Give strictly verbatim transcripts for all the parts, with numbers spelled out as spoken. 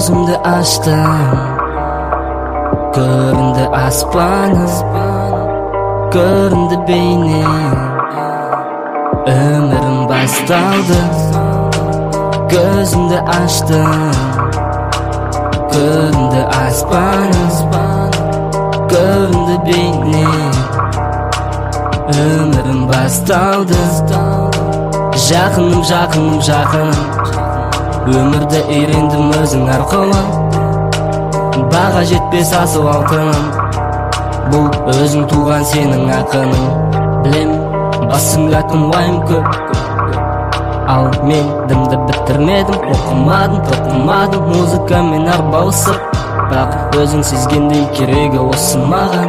Gözümde açtım, göründü aspanım, göründü beynim, ömrüm başladı. Gözümde açtım, göründü aspanım, göründü beynim, ömrüm başladı. Жақыным, жақыным, жақыным, өмірді үйрендім өзің арқылы. Баға жетпес асыл алтыным, бұл өзің туған сенің ақының. Білем, басымда күн уайым көп, ал мен дымды бітірмедім. Оқымадым, тоқымадым, музыкамен арбауысып, бірақ өзің сезгендей керегі осы маған.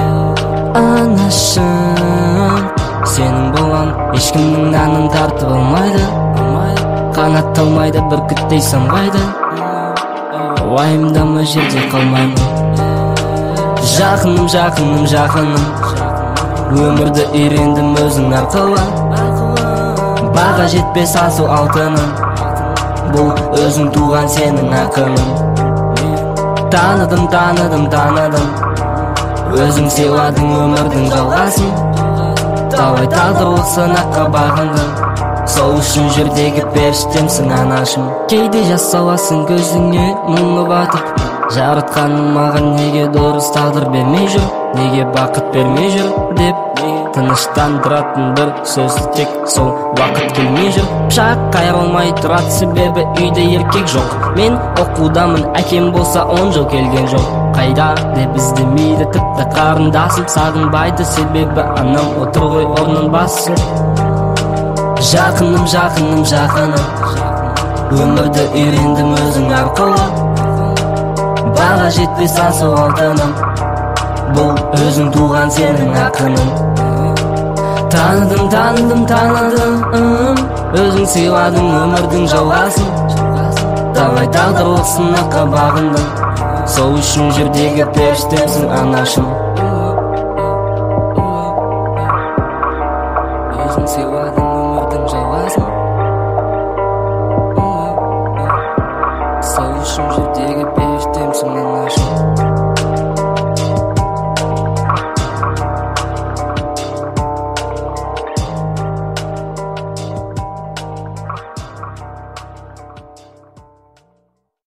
Анашым, сенің болған ешкімнің нанын тартып алмайды, қанатталмайды, бүркіттей самғайды. Уайымдама, жерде қалмаймын. Жақыным, жақыным, жақыным, өмірді үйрендім өзің арқылы. Баға жетпес асыл алтыным, бұл өзің туған сенің ақының. Таныдым, таныдым, таныдым, өзің сыйладың өмірдің жалғасын. Талай тағдырлық сынаққа бағындың, сол үшін жердегі періштемсің анашым. Кейде жас саласың көзіңе мұңы батып, жаратқаным маған неге дұрыс тағдыр бермей жүр, неге бақыт бермей жүр деп тыныштандыратын бір сөз тек сол уақыт келмей жүр. Пышақ қайрылмай тұрады себебі үйде еркек жоқ. Мен оқудамын, әкем болса он жыл келген жоқ. Қайда деп іздемейді, тіпті қарындасым сағынбайды, себебі анам отыр ғой орнын басып. Жақыным, жақыным, жақыным, өмірді үйрендім өзің арқылы. Баға жетпес асыл алтыным, бұл өзің туған сенің ақының. Таныдым, таныдым, таныдым, өзің сыйладың өмірдің жалғасын. Талай тағдырлық сынаққа бағындың, сол үшін жердегі періштемсің анашым.